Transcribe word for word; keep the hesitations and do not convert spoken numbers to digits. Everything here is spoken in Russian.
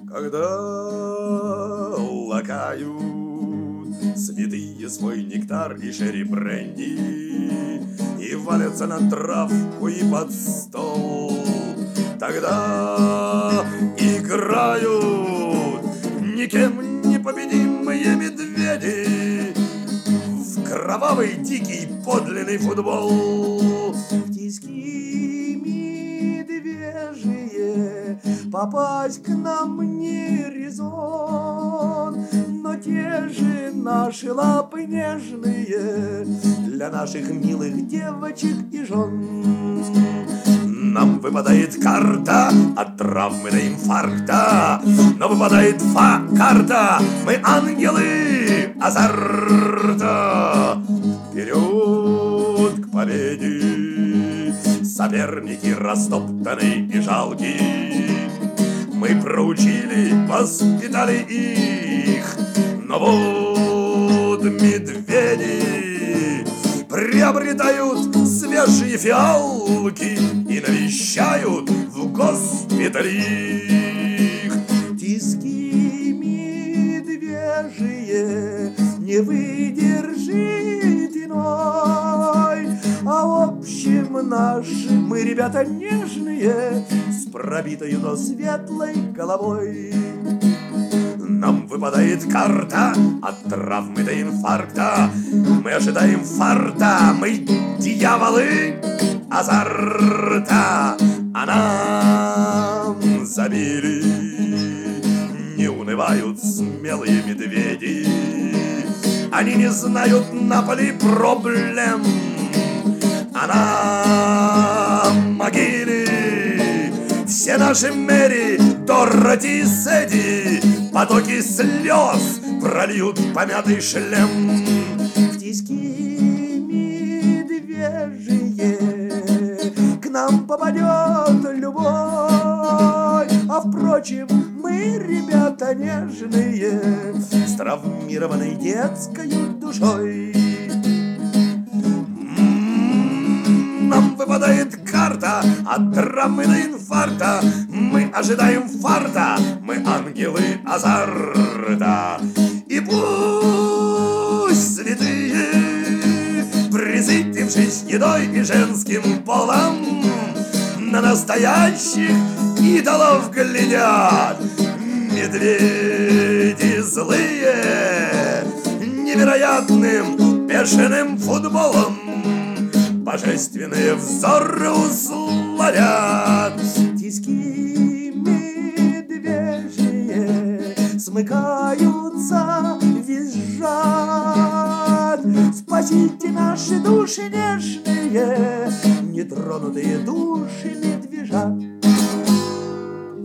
Когда лакают цветы свой нектар и шерри бренди и валятся на травку и под стол, тогда играют никем не победимые медведи в кровавый дикий подлинный футбол. Тиски медвежьи, попасть к нам не резон, но те же наши лапы нежные для наших милых девочек и жен. Нам выпадает карта от травмы до инфаркта, но выпадает фа-карта, мы ангелы азарта. Вперед к победе, соперники растоптаны и жалки, мы проучили, воспитали их, но вот медведи приобретают свежие фиалки и навещают в госпитале их. Тиски медвежьи не выдержит иной, а в общем наши мы ребята нежные с пробитой, но светлой головой. Нам выпадает карта от травмы до инфаркта, мы ожидаем фарта, мы дьяволы азарта, а нам забили. Не унывают смелые медведи, они не знают на поле проблем, а на могиле все наши Мэри, Дороти, Сэдди потоки слез прольют помятый шлем. В тиски медвежьи к нам попадет любовь, а впрочем мы ребята нежные с травмированной детской душой. Нам выпадает карта от травмы до инфаркта, мы ожидаем фарта, мы ангелы азарта. И пусть святые, присытившись едой и женским полом, на настоящих идолов глядят медведи злые, невероятным бешеным футболом божественные взоры условят. Тиски медвежьи смыкаются, визжат. Спасите наши души нежные, нетронутые души медвежат.